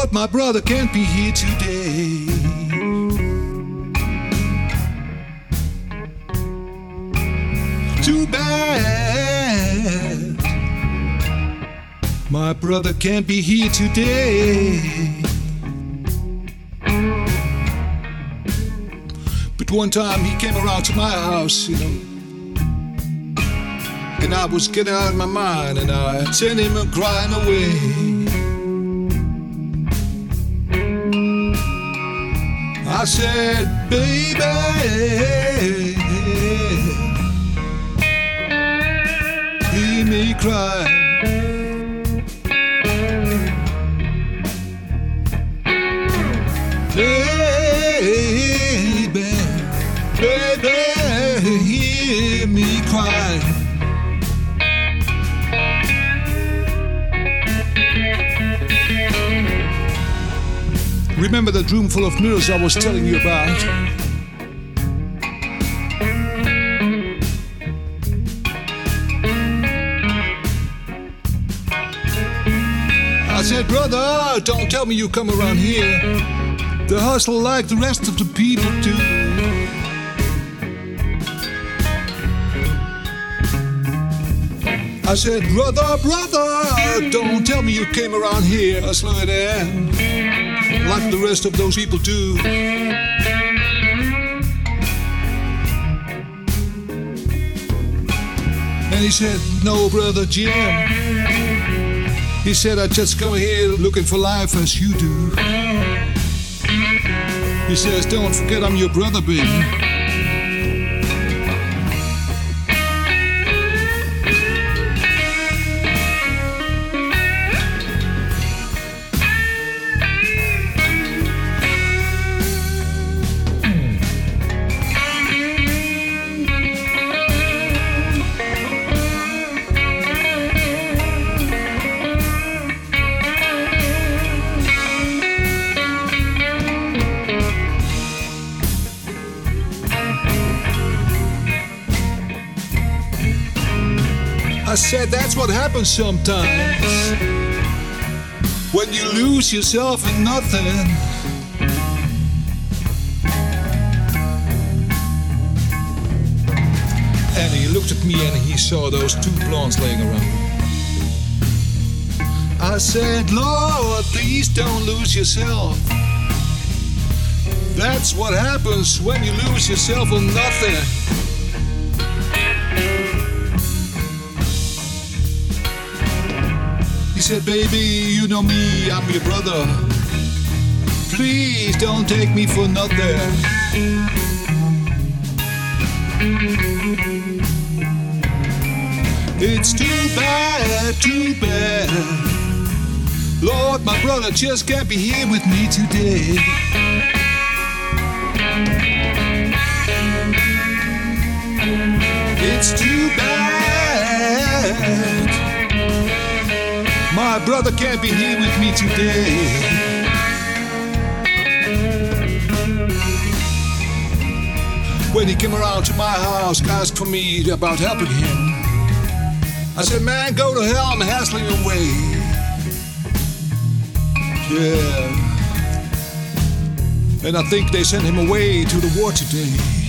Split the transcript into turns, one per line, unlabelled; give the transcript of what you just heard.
Lord, my brother can't be here today. Too bad, my brother can't be here today. But one time he came around to my house, and I was getting out of my mind, and I sent him crying away. I said, baby, hear me cry. Baby, hear me cry. Remember that room full of mirrors I was telling you about? I said, brother, don't tell me you come around here to hustle like the rest of the people do. I said, brother, don't tell me you came around here hustling and like the rest of those people do. And he said, no, brother Jim. He said, I just come here looking for life as you do. He says, don't forget I'm your brother, baby. I said that's what happens sometimes when you lose yourself in nothing. And he looked at me and he saw those two blondes laying around. I said, Lord, please don't lose yourself. That's what happens when you lose yourself on nothing. He said, baby, you know me, I'm your brother. Please don't take me for nothing. It's too bad. Lord, my brother just can't be here with me today. It's too bad. My brother can't be here with me today. When he came around to my house, asked for me about helping him. I said, man, go to hell, I'm hassling away. Yeah. And I think they sent him away to the war today.